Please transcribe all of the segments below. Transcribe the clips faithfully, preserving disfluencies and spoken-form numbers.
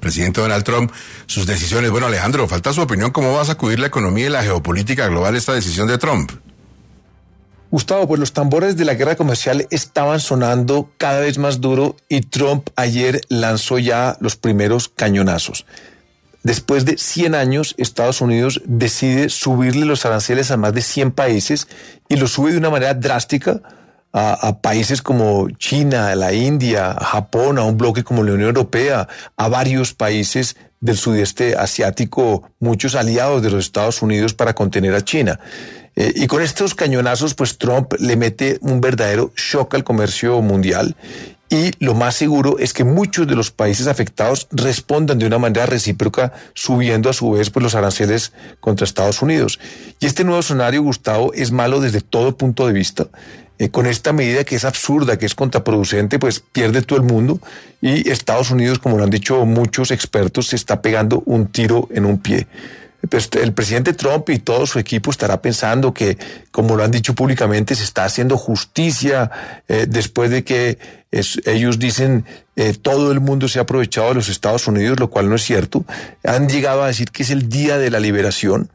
presidente Donald Trump, sus decisiones. Bueno, Alejandro, falta su opinión. ¿Cómo va a sacudir la economía y la geopolítica global esta decisión de Trump? Gustavo, pues los tambores de la guerra comercial estaban sonando cada vez más duro y Trump ayer lanzó ya los primeros cañonazos. Después de cien años, Estados Unidos decide subirle los aranceles a más de cien países y lo sube de una manera drástica a, a países como China, la India, Japón, a un bloque como la Unión Europea, a varios países del sudeste asiático, muchos aliados de los Estados Unidos para contener a China. Eh, y con estos cañonazos, pues Trump le mete un verdadero shock al comercio mundial. Y lo más seguro es que muchos de los países afectados respondan de una manera recíproca, subiendo a su vez pues, los aranceles contra Estados Unidos. Y este nuevo escenario, Gustavo, es malo desde todo punto de vista. Eh, con esta medida que es absurda, que es contraproducente, pues pierde todo el mundo y Estados Unidos, como lo han dicho muchos expertos, se está pegando un tiro en un pie. Pues el presidente Trump y todo su equipo estará pensando que, como lo han dicho públicamente, se está haciendo justicia eh, después de que es, ellos dicen eh, todo el mundo se ha aprovechado de los Estados Unidos, lo cual no es cierto. Han llegado a decir que es el día de la liberación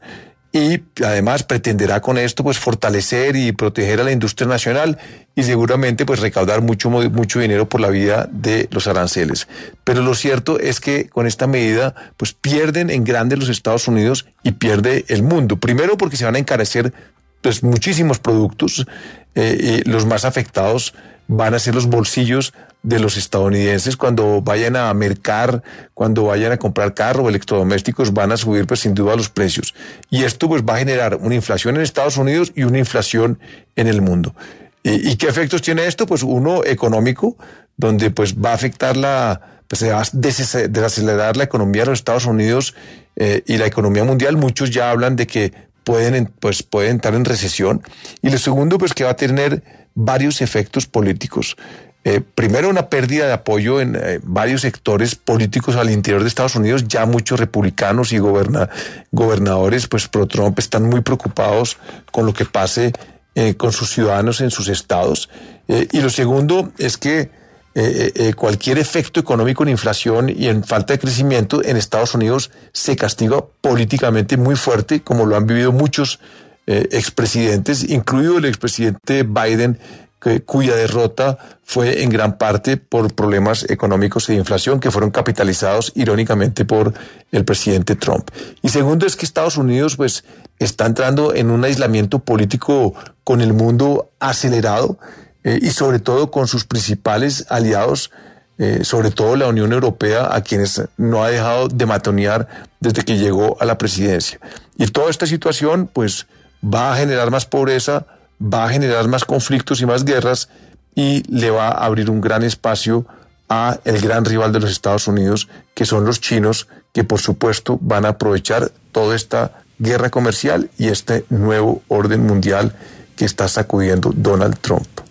y además pretenderá con esto pues fortalecer y proteger a la industria nacional y seguramente pues recaudar mucho, mucho dinero por la vía de los aranceles. Pero lo cierto es que con esta medida pues pierden en grande los Estados Unidos y pierde el mundo. Primero porque se van a encarecer pues muchísimos productos eh, y los más afectados van a ser los bolsillos de los estadounidenses cuando vayan a mercar, cuando vayan a comprar carro o electrodomésticos, van a subir pues sin duda los precios. Y esto pues va a generar una inflación en Estados Unidos y una inflación en el mundo. ¿Y, y qué efectos tiene esto? Pues uno económico, donde pues va a afectar la, pues se va a desacelerar la economía de los Estados Unidos eh, y la economía mundial. Muchos ya hablan de que pueden, pues, pueden entrar en recesión. Y lo segundo, pues que va a tener varios efectos políticos. Eh, primero, una pérdida de apoyo en eh, varios sectores políticos al interior de Estados Unidos. Ya muchos republicanos y goberna, gobernadores, pues pro Trump, están muy preocupados con lo que pase eh, con sus ciudadanos en sus estados. Eh, y lo segundo es que eh, eh, cualquier efecto económico en inflación y en falta de crecimiento en Estados Unidos se castiga políticamente muy fuerte, como lo han vivido muchos eh, expresidentes, incluido el expresidente Biden, cuya derrota fue en gran parte por problemas económicos e de inflación que fueron capitalizados irónicamente por el presidente Trump. Y segundo es que Estados Unidos pues está entrando en un aislamiento político con el mundo acelerado eh, y sobre todo con sus principales aliados, eh, sobre todo la Unión Europea, a quienes no ha dejado de matonear desde que llegó a la presidencia. Y toda esta situación pues va a generar más pobreza, va a generar más conflictos y más guerras y le va a abrir un gran espacio a el gran rival de los Estados Unidos, que son los chinos, que por supuesto van a aprovechar toda esta guerra comercial y este nuevo orden mundial que está sacudiendo Donald Trump.